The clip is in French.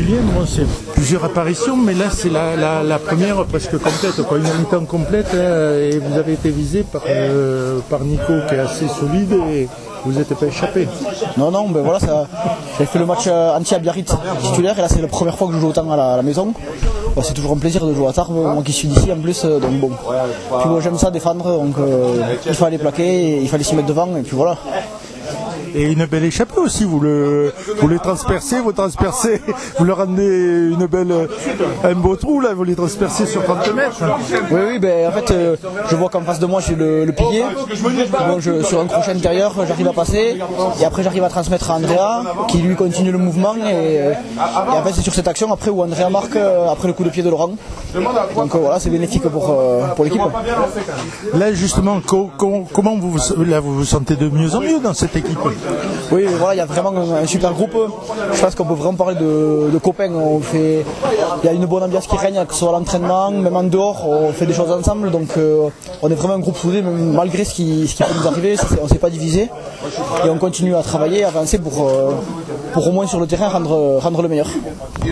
Julien, bon, c'est plusieurs apparitions, mais là c'est la première presque complète, quoi, une mi-temps complète, et vous avez été visé par Nico qui est assez solide et vous n'êtes pas échappé. Non, ben voilà, j'avais fait le match entier à Biarritz titulaire et là c'est la première fois que je joue autant à la maison. Bon, c'est toujours un plaisir de jouer à Tarbes, moi qui suis d'ici en plus, donc bon. Puis moi j'aime ça défendre, donc il fallait plaquer, il fallait s'y mettre devant et puis voilà. Et une belle échappée aussi, vous les transpercez, vous leur rendez un beau trou là, vous les transpercez sur 30 mètres. Oui, ben en fait, je vois qu'en face de moi j'ai le pilier, donc sur un crochet intérieur, j'arrive à passer, et après j'arrive à transmettre à Andrea, qui lui continue le mouvement, et en fait c'est sur cette action après où Andrea marque après le coup de pied de Laurent. Donc voilà, c'est bénéfique pour l'équipe. Là justement, comment vous vous sentez de mieux en mieux dans cette équipe? Oui, voilà, il y a vraiment un super groupe. Je pense qu'on peut vraiment parler de copains. Il y a une bonne ambiance qui règne, que ce soit à l'entraînement, même en dehors, on fait des choses ensemble. Donc on est vraiment un groupe soudé, malgré ce qui peut nous arriver, on ne s'est pas divisé. Et on continue à travailler, à avancer pour au moins sur le terrain rendre le meilleur.